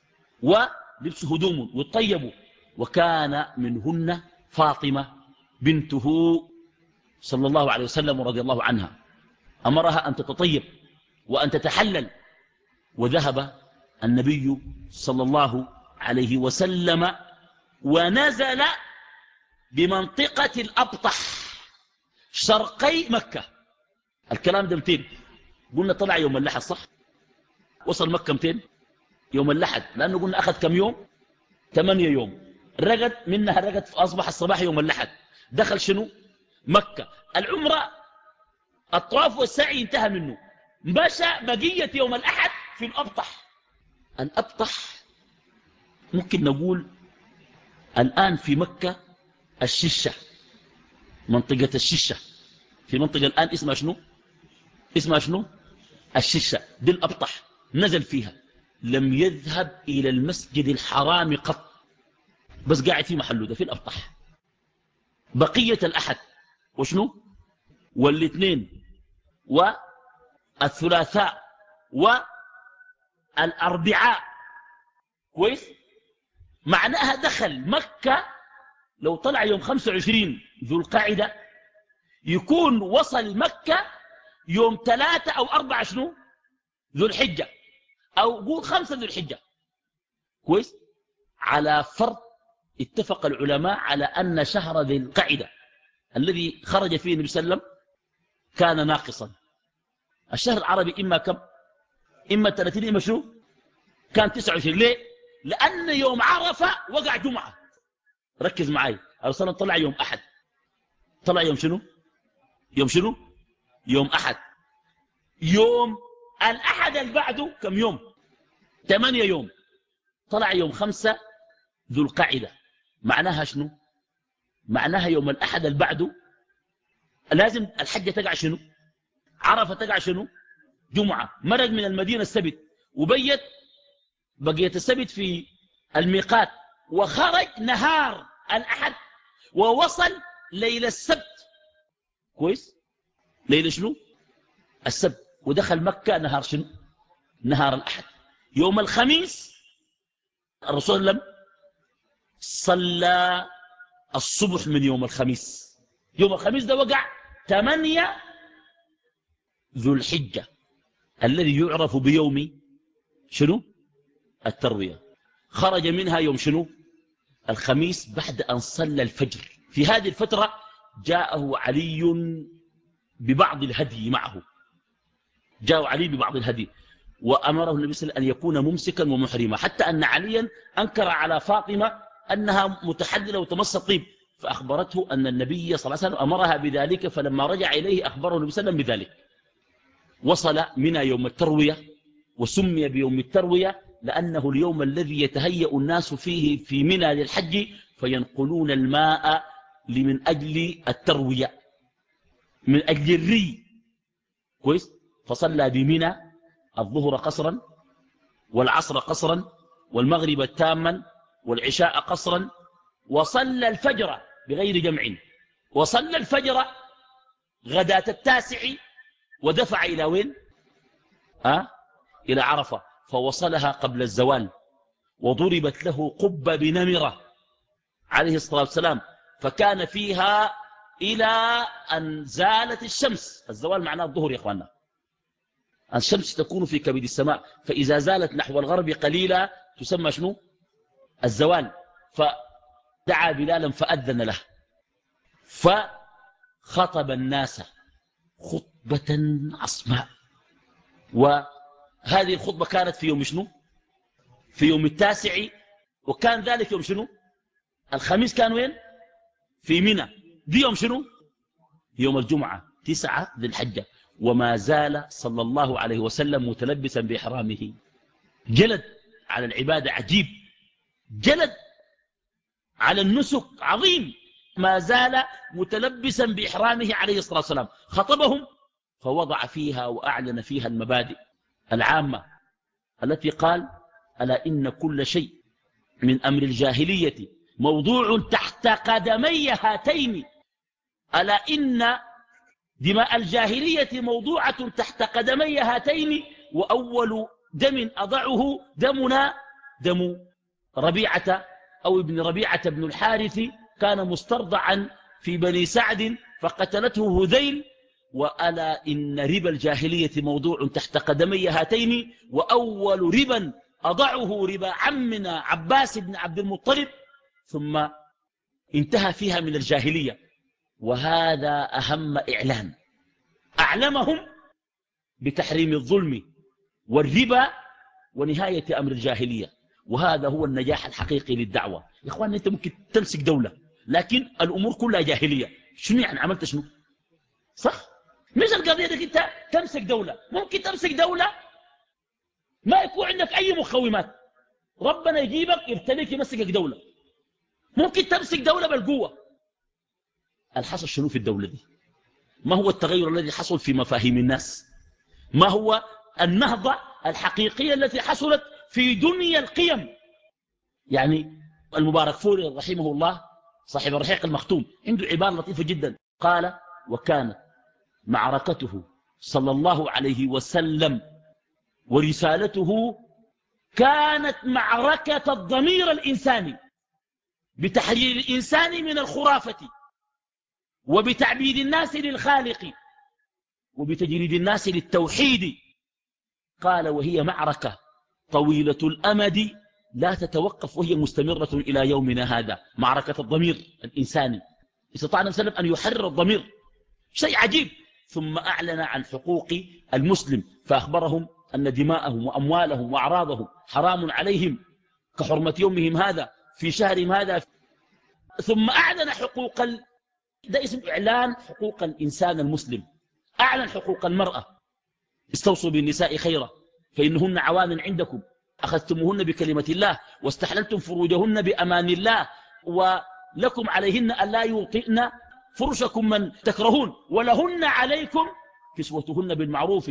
ولبسوا هدوم وطيبوا. وكان منهن فاطمة بنته صلى الله عليه وسلم رضي الله عنها، أمرها أن تتطيب وأن تتحلل. وذهب النبي صلى الله عليه وسلم ونزل بمنطقة الأبطح شرقي مكة. الكلام ده 200. قلنا طلع يوم اللحد صح؟ وصل مكة 200 يوم اللحد، لأنه قلنا أخذ كم يوم؟ 8 يوم. رقد منها رقد، أصبح الصباح يوم اللحد. دخل شنو؟ مكة. العمرة الطواف والسعي انتهى منه، مشى بقية يوم الأحد في الأبطح. الأبطح ممكن نقول الآن في مكة الششة، منطقة الششة، في منطقة الآن اسمها شنو؟ اسمها شنو؟ الششة دي الأبطح. نزل فيها، لم يذهب إلى المسجد الحرام قط، بس قاعد في محله ده في الأبطح. بقية الأحد وشنو؟ والاثنين والثلاثاء والأربعاء، كويس؟ معناها دخل مكة لو طلع يوم 25 ذو القاعدة يكون وصل مكة يوم 3 أو 4 شنو؟ ذو الحجة، أو قول 5 ذو الحجة، كويس؟ على فرض اتفق العلماء على أن شهر ذي القعدة الذي خرج فيه النبي صلى الله عليه وسلم كان ناقصا. الشهر العربي إما كم؟ إما 30 إما شنو؟ كان 29. ليه؟ لأن يوم عرفة وقع جمعة. ركز معي، الرسول طلع يوم أحد، طلع يوم شنو؟ يوم شنو؟ يوم أحد. يوم الأحد اللي بعده كم يوم؟ 8 يوم. طلع يوم 5 ذو القعدة. معناها شنو؟ معناها يوم الأحد اللي بعده لازم الحجة تقع شنو؟ عرفة تقع شنو؟ جمعة. مرق من المدينة السبت وبيت بقية السبت في الميقات، وخرج نهار الأحد ووصل ليلة السبت، كويس؟ ليلة شنو؟ السبت. ودخل مكة نهار شنو؟ نهار الأحد. يوم الخميس الرسول لم صلى الصبح من يوم الخميس. يوم الخميس ده وقع 8 ذو الحجة الذي يعرف بيوم شنو؟ التروية. خرج منها يوم شنو؟ الخميس بعد أن صلى الفجر. في هذه الفترة جاءه علي ببعض الهدي معه، جاء علي ببعض الهدي، وأمره النبي صلى الله عليه وسلم أن يكون ممسكا ومحرما، حتى أن عليا أنكر على فاطمة أنها متحللة وتمس طيب، فأخبرته أن النبي صلى الله عليه وسلم أمرها بذلك، فلما رجع إليه أخبره النبي صلى الله عليه وسلم بذلك. وصل منى يوم التروية، وسمي بيوم التروية لأنه اليوم الذي يتهيأ الناس فيه في منى للحج، فينقلون الماء من أجل التروية، من أجل الري، كويس؟ فصلى بمنى الظهر قصرا، والعصر قصرا، والمغرب تاما، والعشاء قصرا، وصلى الفجر بغير جمع، وصلى الفجر غداة 9 ودفع إلى وين؟ إلى عرفة، فوصلها قبل الزوال، وضربت له قبة بنمرة عليه الصلاة والسلام، فكان فيها إلى أن زالت الشمس. الزوال معناه الظهر يا أخوانا. الشمس تكون في كبد السماء، فإذا زالت نحو الغرب قليلا تسمى شنو؟ الزوال. فدعا بلالا فأذن له، فخطب الناس خطبة عصماء. وهذه الخطبة كانت في يوم شنو؟ في يوم 9، وكان ذلك يوم شنو؟ الخميس. كان وين؟ في منى. دي يوم شنو؟ يوم الجمعة 9 ذي الحجة. وما زال صلى الله عليه وسلم متلبسا بإحرامه. جلد على العبادة عجيب، جلد على النسك عظيم، ما زال متلبسا بإحرامه عليه الصلاة والسلام. خطبهم فوضع فيها وأعلن فيها المبادئ العامة التي قال: ألا إن كل شيء من أمر الجاهلية موضوع تحت قدمي هاتين. ألا إن دماء الجاهلية موضوعة تحت قدمي هاتين، وأول دم أضعه دمنا دم ربيعة أو ابن ربيعة بن الحارث، كان مسترضعا في بني سعد فقتلته هذيل. وألا إن ربا الجاهلية موضوع تحت قدمي هاتين، وأول ربا أضعه ربا عمنا عباس بن عبد المطلب، ثم انتهى فيها من الجاهلية. وهذا أهم إعلان، أعلمهم بتحريم الظلم والربا ونهاية أمر الجاهلية. وهذا هو النجاح الحقيقي للدعوة. يا إخوان، أنت ممكن تمسك دولة لكن الأمور كلها جاهلية، شنو يعني عملت شنو؟ صح؟ مش القضية دي أنت تمسك دولة، ممكن تمسك دولة ما يكون عندك أي مقومات، ربنا يجيبك يبتليك يمسكك دولة. ممكن تمسك دولة بالقوة. الحصل شنو في الدولة دي؟ ما هو التغير الذي حصل في مفاهيم الناس؟ ما هو النهضة الحقيقية التي حصلت في دنيا القيم؟ يعني المبارك فوري رحمه الله صاحب الرحيق المختوم عنده عبارة لطيفة جدا، قال: وكانت معركته صلى الله عليه وسلم ورسالته كانت معركة الضمير الإنساني بتحرير الإنسان من الخرافة وبتعبيد الناس للخالق وبتجريد الناس للتوحيد. قال: وهي معركة طويلة الأمد لا تتوقف وهي مستمرة إلى يومنا هذا. معركة الضمير الإنساني، استطاع النبي صلى الله عليه وسلم أن يحرر الضمير، شيء عجيب. ثم أعلن عن حقوق المسلم فأخبرهم أن دماءهم وأموالهم وأعراضهم حرام عليهم كحرمة يومهم هذا في شهرهم هذا. ثم أعلن حقوق ده اسم إعلان حقوق الإنسان المسلم. أعلن حقوق المرأة: استوصوا بالنساء خيرا فإنهن عوان عندكم، أخذتموهن بكلمة الله واستحللتم فروجهن بأمان الله، ولكم عليهن ألا يوطئن فرشكم من تكرهون، ولهن عليكم كسوتهن بالمعروف.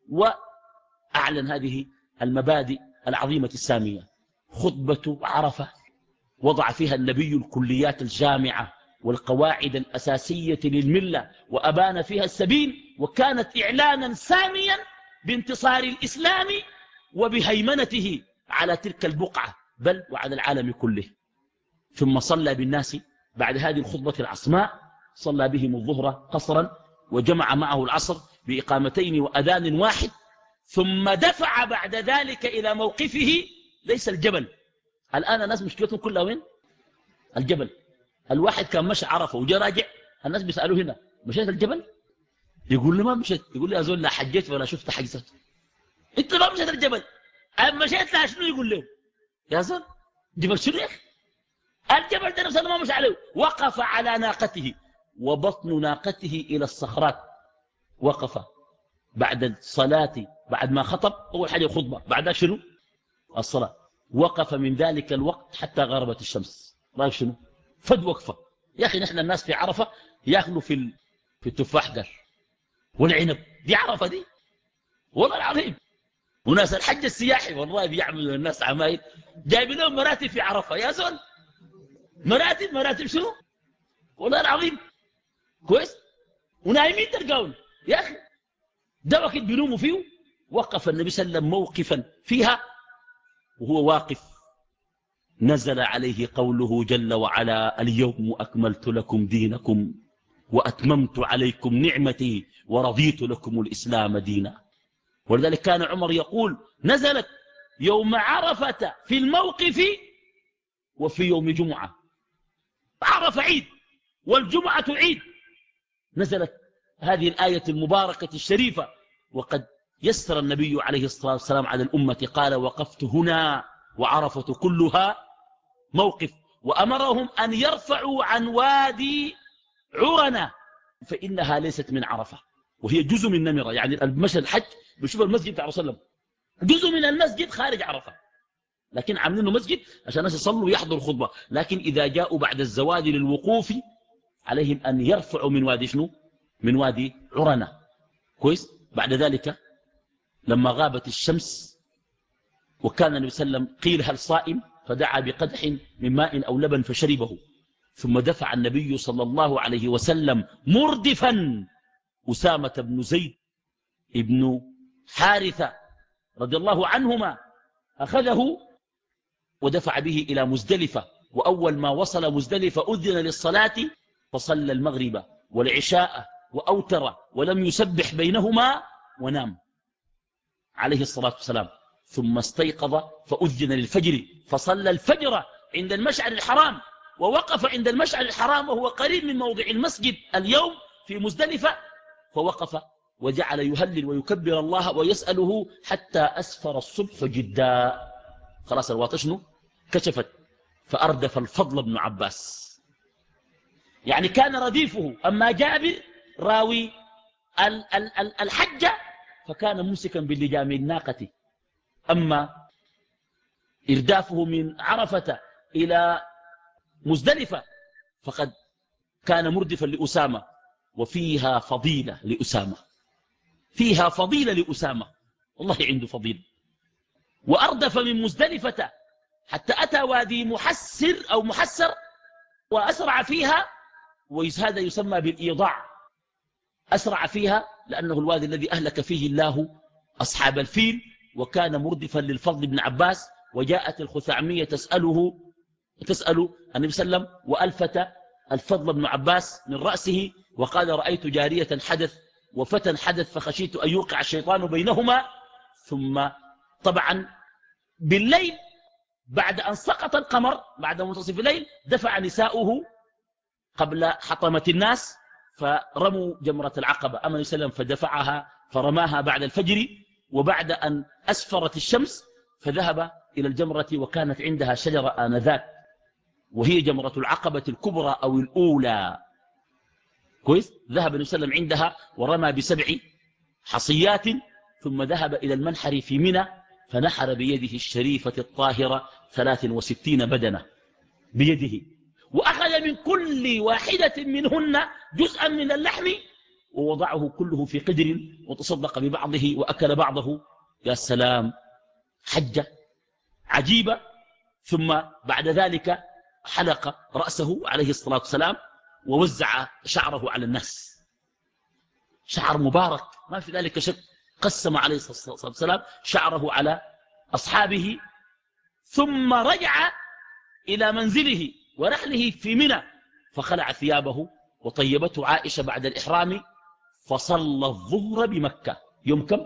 وأعلن هذه المبادئ العظيمة السامية. خطبة عرفة وضع فيها النبي الكليات الجامعة والقواعد الأساسية للملة وأبان فيها السبيل، وكانت إعلانا ساميا بانتصار الإسلام وبهيمنته على تلك البقعة بل وعلى العالم كله. ثم صلى بالناس بعد هذه الخطبة العصماء، صلى بهم الظهر قصرا وجمع معه العصر بإقامتين وأذان واحد، ثم دفع بعد ذلك إلى موقفه ليس الجبل. الآن الناس مشكلتهم كلها وين؟ الجبل. الواحد كان مشى عرفه وجاء راجع، الناس بيسألوه هنا: مشيت الجبل؟ يقول له: ما مشيت. يقول لي: أزول لا حجيت ولا شفت حجزت. انت ما مشيت الجبل، مشيت لا شنو؟ يقول له: يا زول جبل شنو يا اخي؟ الجبل ده نفسه ما مشى عليه. وقف على ناقته وبطن ناقته إلى الصخرات. وقف بعد الصلاة، بعد ما خطب أول حاجة خطبة، بعدها شنو؟ الصلاة. وقف من ذلك الوقت حتى غربت الشمس. رأيك شنو؟ فد وقفة. يا أخي نحن الناس في عرفة يأكلوا في التفاح ده والعنب، دي عرفة دي والله العظيم. وناس الحج السياحي والله بيعملوا الناس عمايل، جايبين لهم مراتب في عرفة. يا زول مراتب شنو؟ والله العظيم كويس. ونايمين تلقاون يا أخي ده وقت بينوموا فيه. وقف النبي صلى الله عليه وسلم موقفا فيها وهو واقف نزل عليه قوله جل وعلا: اليوم أكملت لكم دينكم وأتممت عليكم نعمتي ورضيت لكم الإسلام دينا. ولذلك كان عمر يقول: نزلت يوم عرفة في الموقف وفي يوم جمعة. عرفة عيد والجمعة عيد. نزلت هذه الآية المباركة الشريفة وقد يسر النبي عليه الصلاة والسلام على الأمة. قال: وقفت هنا وعرفة كلها موقف. وأمرهم أن يرفعوا عن وادي عرنة فإنها ليست من عرفة وهي جزء من نمرة. يعني المشى الحج بيشوف المسجد بتاع رسول الله جزء من المسجد خارج عرفة، لكن عاملينه مسجد عشان الناس يصلوا ويحضروا الخطبة. لكن إذا جاءوا بعد الزواج للوقوف عليهم أن يرفعوا من وادي شنو؟ من وادي عرنة. كويس. بعد ذلك لما غابت الشمس وكان النبي صلى الله عليه وسلم قيل: هل صائم؟ فدعا بقدح من ماء أو لبن فشربه. ثم دفع النبي صلى الله عليه وسلم مردفا أسامة بن زيد ابن حارثة رضي الله عنهما، أخذه ودفع به إلى مزدلفة. وأول ما وصل مزدلفة أذن للصلاة فصلى المغرب والعشاء وأوتر ولم يسبح بينهما ونام عليه الصلاة والسلام. ثم استيقظ فأذن للفجر فصلى الفجر عند المشعر الحرام، ووقف عند المشعر الحرام وهو قريب من موضع المسجد اليوم في مزدلفة، فوقف وجعل يهلل ويكبر الله ويسأله حتى أسفر الصبح جدا. خلاص الواطة شنو كشفت، فأردف الفضل بن عباس، يعني كان رديفه. أما جابر راوي الحجة فكان ممسكا باللجام الناقة، أما إردافه من عرفة إلى مزدلفة فقد كان مردفا لأسامة. وفيها فضيلة لأسامة، فيها فضيلة لأسامة، والله عنده فضيلة. وأردف من مزدلفة حتى أتى وادي محسر أو محسر وأسرع فيها، وهذا يسمى بالإيضاع. أسرع فيها لأنه الوادي الذي أهلك فيه الله أصحاب الفيل، وكان مردفا للفضل بن عباس. وجاءت الخثعمية تسأل النبي صلى الله عليه وسلم، وألفت الفضل بن عباس من رأسه وقال: رأيت جارية حدث وفتى حدث فخشيت أن يوقع الشيطان بينهما. ثم طبعا بالليل بعد أن سقط القمر بعد منتصف الليل دفع نساؤه قبل حطمة الناس فرموا جمرة العقبة. أما النبي صلى الله عليه وسلم فدفعها فرماها بعد الفجر، وبعد أن أسفرت الشمس فذهب إلى الجمرة، وكانت عندها شجرة آنذاك وهي جمرة العقبة الكبرى أو الأولى. كويس، ذهب النبي صلى الله عليه وسلم عندها ورمى ب7 حصيات، ثم ذهب إلى المنحر في منى فنحر بيده الشريفة الطاهرة 63 بدنة بيده، وأخذ من كل واحدة منهن جزءا من اللحم ووضعه كله في قدر وتصدق ببعضه وأكل بعضه. يا سلام، حجة عجيبة. ثم بعد ذلك حلق رأسه عليه الصلاة والسلام ووزع شعره على الناس، شعر مبارك ما في ذلك شك. قسم عليه الصلاة والسلام شعره على أصحابه، ثم رجع إلى منزله ورحله في منى فخلع ثيابه، وطيبته عائشة بعد الإحرام فصلى الظهر بمكة يوم كم؟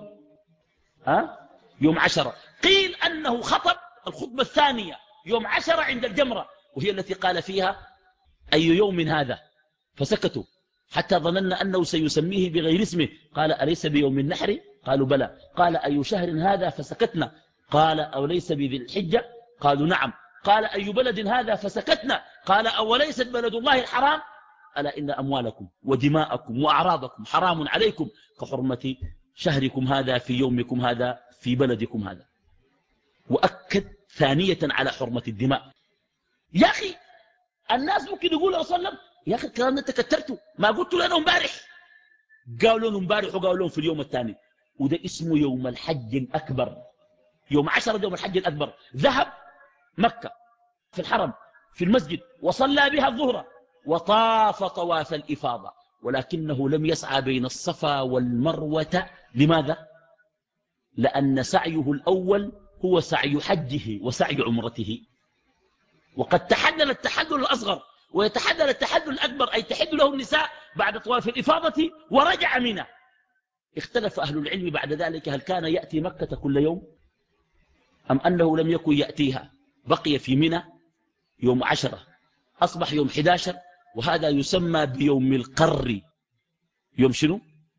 يوم 10. قيل أنه خطب الخطبة الثانية يوم 10 عند الجمرة، وهي التي قال فيها: أي يوم هذا؟ فسكتوا حتى ظننا أنه سيسميه بغير اسمه. قال: أليس بيوم النحر؟ قالوا: بلى. قال: أي شهر هذا؟ فسكتنا. قال: أوليس بذي الحجة؟ قالوا: نعم. قال: أي بلد هذا؟ فسكتنا. قال: أوليست بلد الله الحرام؟ ألا إن أموالكم ودماءكم وأعراضكم حرام عليكم كحرمة شهركم هذا في يومكم هذا في بلدكم هذا. وأكد ثانية على حرمة الدماء. يا أخي الناس ممكن يقولوا صلى الله عليه وسلم: يا أخي الكلام ده تكترته، ما قلت لنا امبارح. قالوا لهم امبارح وقالوا لهم في اليوم الثاني. وده اسمه يوم الحج الأكبر، يوم 10 يوم الحج الأكبر. ذهب مكة في الحرم في المسجد وصلى بها الظهر وطاف طواف الإفاضة، ولكنه لم يسعى بين الصفا والمروة. لماذا؟ لأن سعيه الأول هو سعي حجه وسعي عمرته، وقد تحلل التحلل الأصغر ويتحلل التحلل الأكبر، أي تحل له النساء بعد طواف الإفاضة ورجع منى. اختلف أهل العلم بعد ذلك هل كان يأتي مكة كل يوم أم أنه لم يكن يأتيها، بقي في منى يوم 10 أصبح يوم 11، وهذا يسمى بيوم القر. يوم شنو؟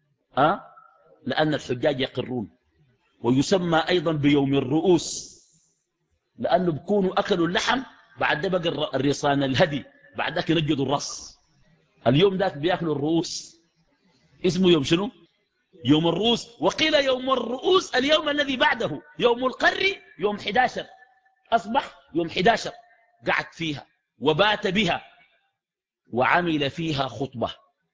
لأن الحجاج يقرون. ويسمى أيضا بيوم الرؤوس لأنه بكونوا أكلوا اللحم بعد بقى الرصان الهدي، بعد ذاك ينجدوا الرأس. اليوم ذاك بيأكلوا الرؤوس، اسمه يوم شنو؟ يوم الرؤوس. وقيل يوم الرؤوس اليوم الذي بعده يوم القر يوم 11، أصبح يوم 11 قعد فيها وبات بها وعمل فيها خطبة،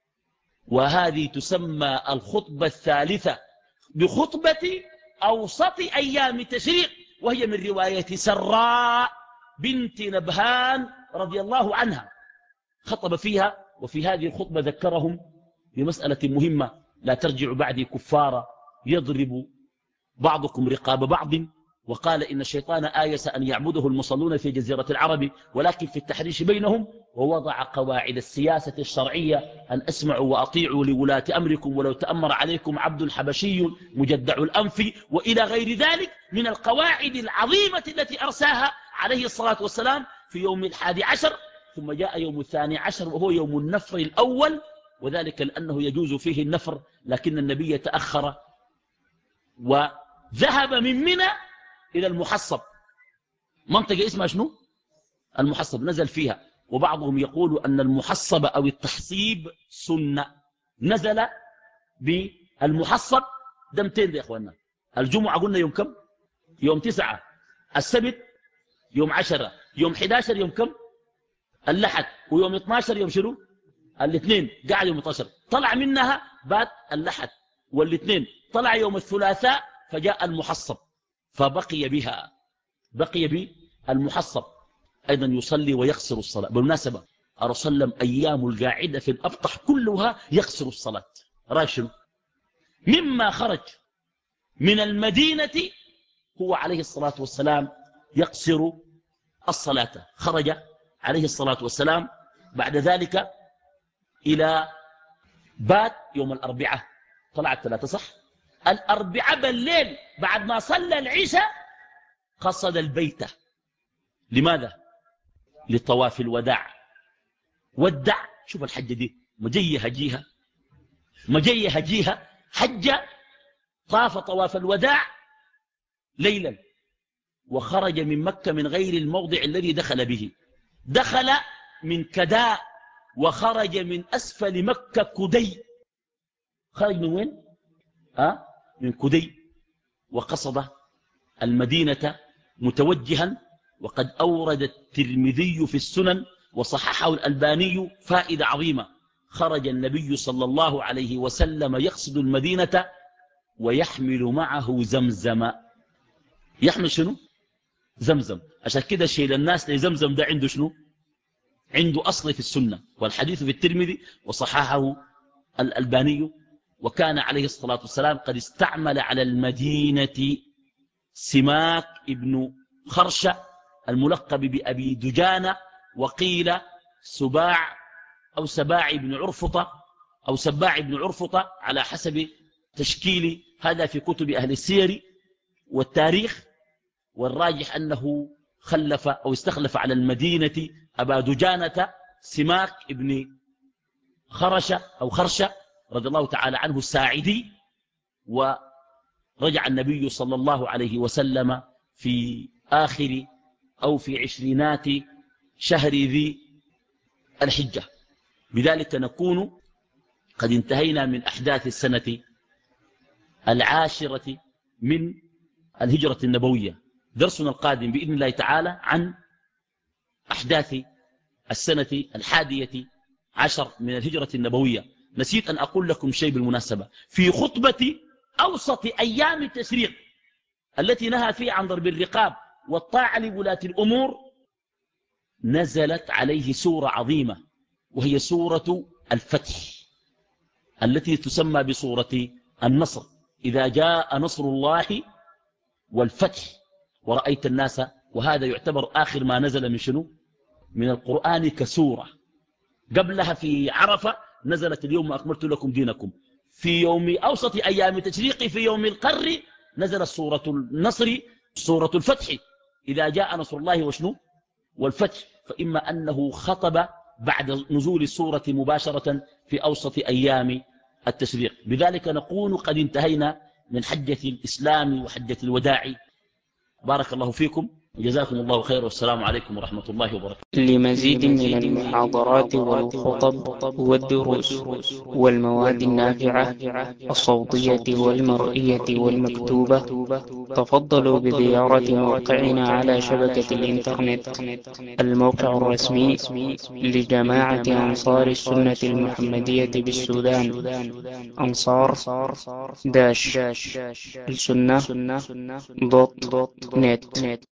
وهذه تسمى الخطبة الثالثة بخطبة أوسط أيام التشريق، وهي من رواية سراء بنت نبهان رضي الله عنها. خطب فيها، وفي هذه الخطبة ذكرهم بمسألة مهمة: لا ترجعوا بعدي كفارا يضرب بعضكم رقاب بعض وقال إن الشيطان آيس أن يعبده المصلون في جزيرة العرب ولكن في التحريش بينهم، ووضع قواعد السياسة الشرعية أن أسمعوا وأطيعوا لولاة أمركم ولو تأمر عليكم عبد حبشي مجدع الأنف، وإلى غير ذلك من القواعد العظيمة التي أرساها عليه الصلاة والسلام في يوم 11. ثم جاء يوم 12 وهو يوم النفر الأول، وذلك لأنه يجوز فيه النفر، لكن النبي تأخر وذهب من منى إلى المحصب، منطقة اسمها شنو؟ المحصب، نزل فيها. وبعضهم يقول أن المحصب أو التحصيب سنة. نزل بالمحصب دمتين يا أخوانا. الجمعة قلنا يوم كم؟ يوم 9، السبت يوم 10، يوم 11 يوم كم؟ اللحد، ويوم 12 يوم شنو؟ الاثنين، قاعد يوم 12. طلع منها بات اللحد والاثنين، طلع يوم الثلاثاء فجاء المحصب، فبقي بها، بقي بالمحصب أيضا يصلي ويقصر الصلاة. بالمناسبة الرسول صلى الله عليه وسلم أيام القاعدة في الأبطح كلها يقصر الصلاة. راشد مما خرج من المدينة هو عليه الصلاة والسلام يقصر الصلاة. خرج عليه الصلاة والسلام بعد ذلك إلى بات يوم الأربعاء، طلعت 3 صح؟ الأربعاء بالليل بعد ما صلى العشاء قصد البيت. لماذا؟ لطواف الوداع. ودع، شوف الحجة دي مجيه جيها، مجيه جيها، حجة طاف طواف الوداع ليلا، وخرج من مكة من غير الموضع الذي دخل به. دخل من كداء وخرج من أسفل مكة كدي. خرج من وين؟ من كدي، وقصد المدينة متوجها. وقد أورد الترمذي في السنن وصححه الألباني فائدة عظيمة. خرج النبي صلى الله عليه وسلم يقصد المدينة ويحمل معه زمزم. يحمل شنو؟ زمزم. عشان كده شيل الناس لزمزم ده عنده شنو؟ عنده أصل في السنة، والحديث في الترمذي وصححه الألباني. وكان عليه الصلاة والسلام قد استعمل على المدينة سماك ابن خرشة الملقب بأبي دجانة، وقيل سباع أو سباع بن عرفطة أو سباع بن عرفطة على حسب تشكيل هذا في كتب أهل السير والتاريخ. والراجح أنه خلف أو استخلف على المدينة أبا دجانة سماك ابن خرشة أو خرشة رضي الله تعالى عنه الساعدي. ورجع النبي صلى الله عليه وسلم في آخر أو في 20 شهر ذي الحجة. بذلك نكون قد انتهينا من أحداث السنة 10 من الهجرة النبوية. درسنا القادم بإذن الله تعالى عن أحداث السنة 11 من الهجرة النبوية. نسيت أن أقول لكم شيء بالمناسبة. في خطبة أوسط أيام التشريق التي نهى فيها عن ضرب الرقاب والطاعة لولاة الأمور، نزلت عليه سورة عظيمة وهي سورة الفتح التي تسمى بسورة النصر. إذا جاء نصر الله والفتح ورأيت الناس. وهذا يعتبر آخر ما نزل من شنو؟ من القرآن كسورة. قبلها في عرفة نزلت اليوم أكملت لكم دينكم. في يوم أوسط أيام التشريق في يوم القر نزلت سورة النصر، سورة الفتح. إذا جاء نصر الله وشنو؟ والفتح. فإما أنه خطب بعد نزول السورة مباشرة في أوسط أيام التشريق. بذلك نكون قد انتهينا من حجة الإسلام وحجة الوداع. بارك الله فيكم وجزاكم الله خير، والسلام عليكم ورحمة الله وبركاته. لمزيد من المحاضرات والخطب والدروس والمواد النافعة الصوتية والمرئية والمكتوبة، تفضلوا بزيارة موقعنا على شبكة الإنترنت. الموقع الرسمي لجماعة أنصار السنة المحمدية بالسودان، أنصار -السنة .net